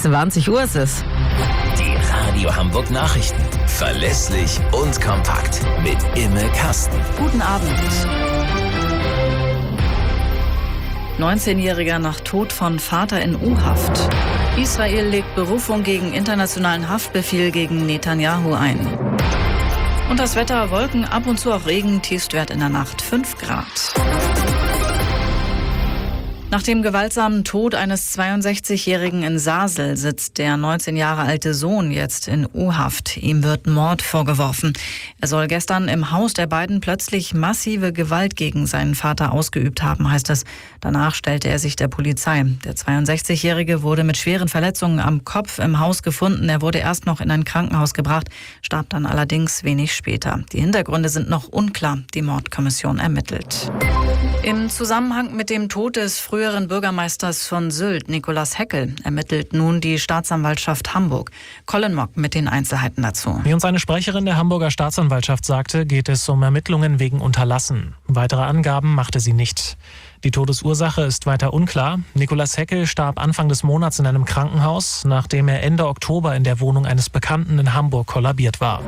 20 Uhr ist es. Die Radio Hamburg Nachrichten. Verlässlich und kompakt. Mit Imme Kasten. Guten Abend. 19-Jähriger nach Tod von Vater in U-Haft. Israel legt Berufung gegen internationalen Haftbefehl gegen Netanyahu ein. Und das Wetter: Wolken, ab und zu auch Regen, Tiefstwert in der Nacht 5 Grad. Nach dem gewaltsamen Tod eines 62-Jährigen in Sasel sitzt der 19 Jahre alte Sohn jetzt in U-Haft. Ihm wird Mord vorgeworfen. Er soll gestern im Haus der beiden plötzlich massive Gewalt gegen seinen Vater ausgeübt haben, heißt es. Danach stellte er sich der Polizei. Der 62-Jährige wurde mit schweren Verletzungen am Kopf im Haus gefunden. Er wurde erst noch in ein Krankenhaus gebracht, starb dann allerdings wenig später. Die Hintergründe sind noch unklar. Die Mordkommission ermittelt. Im Zusammenhang mit dem Tod des früheren Bürgermeisters von Sylt, Nikolaus Heckel, ermittelt nun die Staatsanwaltschaft Hamburg. Colin Mock mit den Einzelheiten dazu. Wie uns eine Sprecherin der Hamburger Staatsanwaltschaft sagte, geht es um Ermittlungen wegen Unterlassen. Weitere Angaben machte sie nicht. Die Todesursache ist weiter unklar. Nikolaus Heckel starb Anfang des Monats in einem Krankenhaus, nachdem er Ende Oktober in der Wohnung eines Bekannten in Hamburg kollabiert war.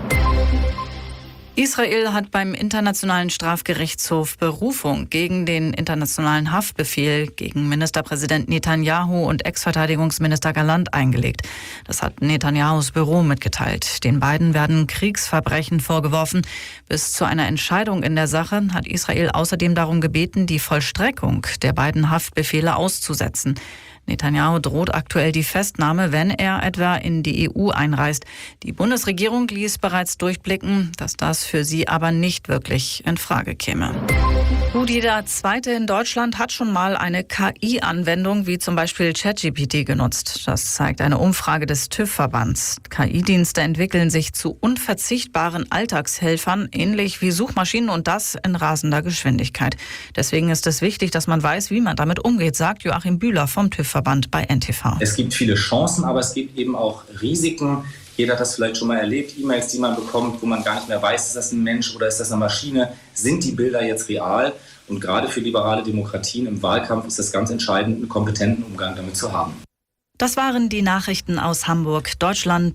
Israel hat beim Internationalen Strafgerichtshof Berufung gegen den internationalen Haftbefehl gegen Ministerpräsident Netanyahu und Ex-Verteidigungsminister Gallant eingelegt. Das hat Netanyahus Büro mitgeteilt. Den beiden werden Kriegsverbrechen vorgeworfen. Bis zu einer Entscheidung in der Sache hat Israel außerdem darum gebeten, die Vollstreckung der beiden Haftbefehle auszusetzen. Netanyahu droht aktuell die Festnahme, wenn er etwa in die EU einreist. Die Bundesregierung ließ bereits durchblicken, dass das für sie aber nicht wirklich in Frage käme. Gut, jeder Zweite in Deutschland hat schon mal eine KI-Anwendung wie zum Beispiel ChatGPT genutzt. Das zeigt eine Umfrage des TÜV-Verbands. KI-Dienste entwickeln sich zu unverzichtbaren Alltagshelfern, ähnlich wie Suchmaschinen, und das in rasender Geschwindigkeit. Deswegen ist es wichtig, dass man weiß, wie man damit umgeht, sagt Joachim Bühler vom TÜV-Verband bei NTV. Es gibt viele Chancen, aber es gibt eben auch Risiken. Jeder hat das vielleicht schon mal erlebt. E-Mails, die man bekommt, wo man gar nicht mehr weiß, ist das ein Mensch oder ist das eine Maschine? Sind die Bilder jetzt real? Und gerade für liberale Demokratien im Wahlkampf ist es ganz entscheidend, einen kompetenten Umgang damit zu haben. Das waren die Nachrichten aus Hamburg, Deutschland.